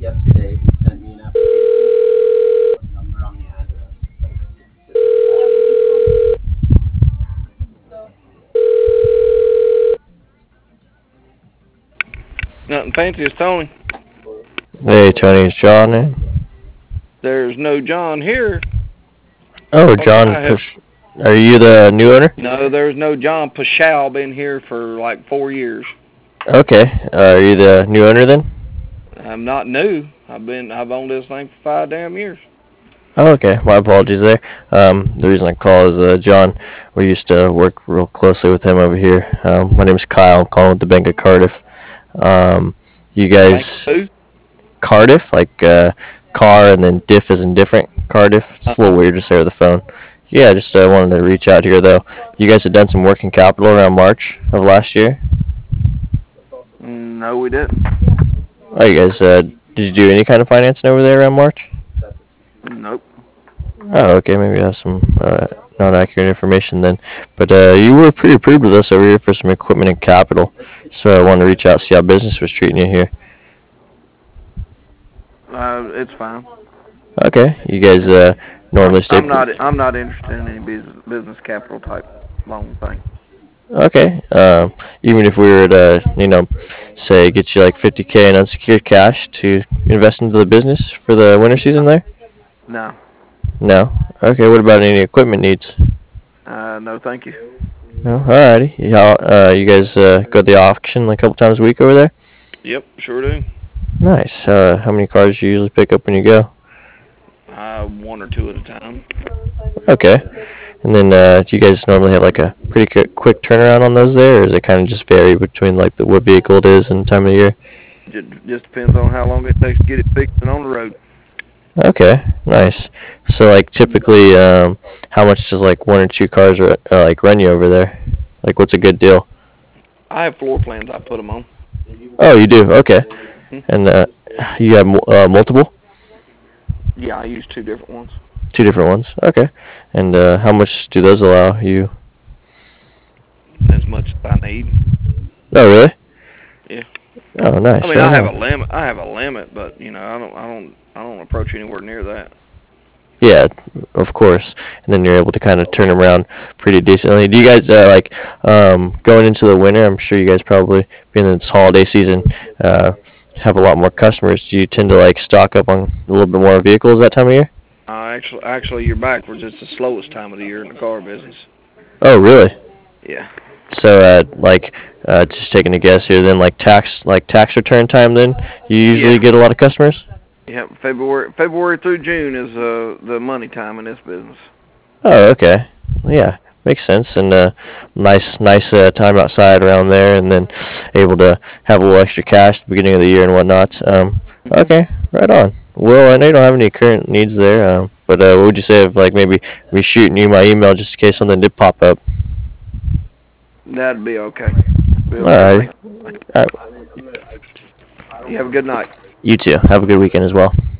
yesterday he sent me an application, put a number on the address. Nothing fancy, it's Tony. Hey, Tony, it's John in. There's no John here. Oh, John, are you the new owner? No, there's no John Pashal. Been here for like 4 years. Okay, are you the new owner then? I'm not new. I've owned this thing for 5 damn years. Oh, okay. My apologies there. The reason I call is John. We used to work real closely with him over here. My name is Kyle. I'm calling with the Bank of Cardiff. You guys, Bank Cardiff, like car and then diff is in different. Cardiff. It's a little weird to say over the phone. Yeah, just wanted to reach out here though. You guys had done some working capital around March of last year. No, we didn't. Oh, you guys, did you do any kind of financing over there around March? Nope. Oh, okay, maybe I have some not accurate information then. But you were pretty approved with us over here for some equipment and capital, so I wanted to reach out see how business was treating you here. It's fine. Okay, you guys normally stay. I'm not interested in any business capital type loan thing. Okay, even if we were to, say get you like 50K in unsecured cash to invest into the business for the winter season there? No. No? Okay, what about any equipment needs? No, thank you. No? Alrighty. You guys go to the auction like a couple times a week over there? Yep, sure do. Nice. How many cars do you usually pick up when you go? 1 or 2 at a time. Okay. And then do you guys normally have like a pretty quick turnaround on those there, or does it kind of just vary between like what vehicle it is and time of year? It just depends on how long it takes to get it fixed and on the road. Okay, nice. So like typically, how much does like 1 or 2 cars like run you over there? Like what's a good deal? I have floor plans I put them on. Oh, you do? Okay. And you have multiple? Yeah, I use 2 different ones. 2 different ones. Okay. And how much do those allow you? As much as I need. Oh, really? Yeah. Oh, nice. I mean, I have a limit. I have a limit, but I don't approach anywhere near that. Yeah, of course. And then you're able to kind of turn them around pretty decently. Do you guys going into the winter? I'm sure you guys probably being in this holiday season have a lot more customers. Do you tend to like stock up on a little bit more vehicles that time of year? Actually, you're backwards. It's the slowest time of the year in the car business. Oh, really? Yeah. So, just taking a guess here, then tax return time, then you usually get a lot of customers. Yeah, February through June is the money time in this business. Oh, okay. Yeah, makes sense. And nice time outside around there, and then able to have a little extra cash at the beginning of the year and whatnot. Okay, right on. Well, I know you don't have any current needs there, but what would you say if maybe me shooting you my email just in case something did pop up? That'd be okay. All right. You have a good night. You too. Have a good weekend as well.